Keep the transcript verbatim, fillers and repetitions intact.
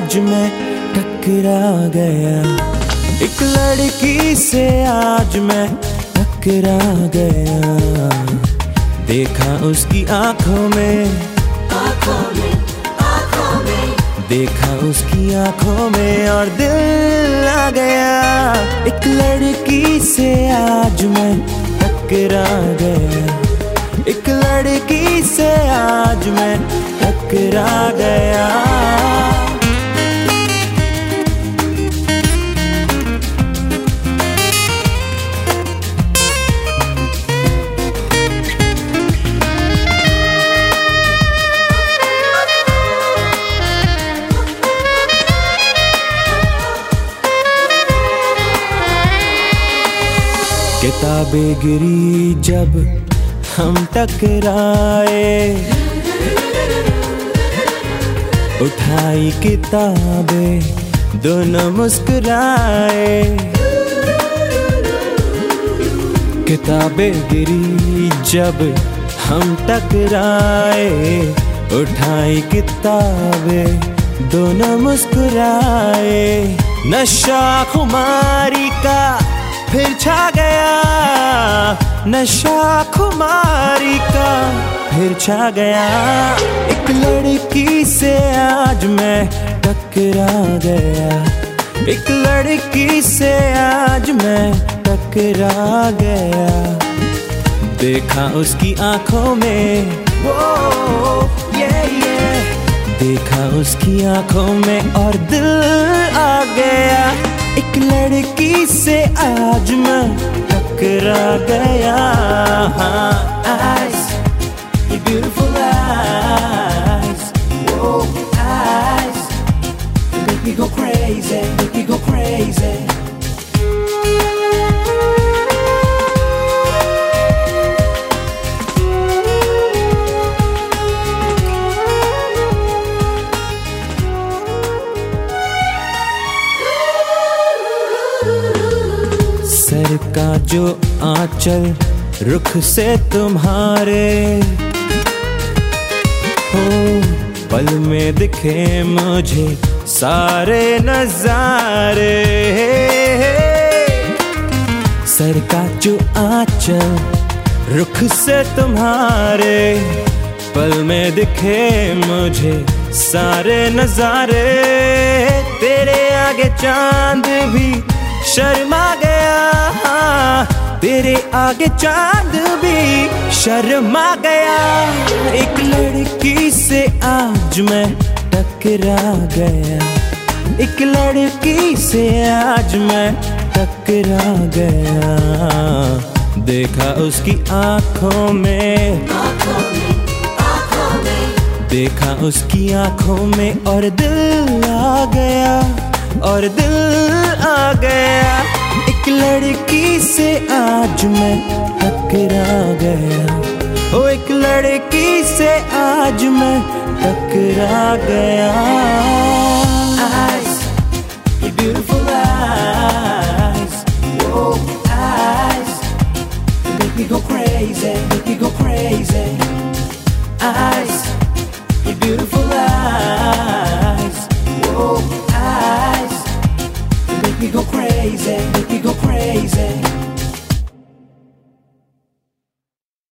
आज मैं टकरा गया, एक लड़की से आज मैं टकरा गया। देखा उसकी आंखों में, आंखों में, आंखों में, देखा उसकी आंखों में और दिल आ गया। एक लड़की से आज मैं टकरा गया, एक लड़की से आज मैं टकरा गया। किताबें गिरी जब हम टकराए, उठाई किताबें दोनों मुस्कुराए। किताबें गिरी जब हम टकराए, उठाई किताबें दोनों मुस्कुराए। नशा खुमारी का फिर छा गया, नशा खुमारी का फिर छा गया। एक लड़की से आज मैं टकरा गया, एक लड़की से आज मैं टकरा गया। देखा उसकी आंखों में, वो ये ये, देखा उसकी आंखों में और दिल आ गया। एक लड़की से आज मैं टकरा गया। Eyes, your beautiful eyes, whoa, eyes, you make me go crazy, make me go crazy. Sir का जो आंचल रुख से तुम्हारे हो, पल में दिखे मुझे सारे नजारे। सर का जो आंचल रुख से तुम्हारे, पल में दिखे मुझे सारे नजारे। तेरे आगे चांद भी शर्मा गया, तेरे आगे चांद भी शर्मा गया। एक लड़की से आज मैं टकरा गया, एक लड़की से आज मैं टकरा गया। देखा उसकी आंखों में, आंखों में, आंखों में, देखा उसकी आंखों में और दिल आ गया, और दिल आ गया। एक लड़की से आज मैं टकरा गया, ओ एक लड़की से आज मैं टकरा गया। Eyes, your beautiful eyes, whoa, eyes, you make me go crazy, make me go crazy. Eyes, your beautiful eyes, whoa, eyes, you make me go crazy, make me go crazy.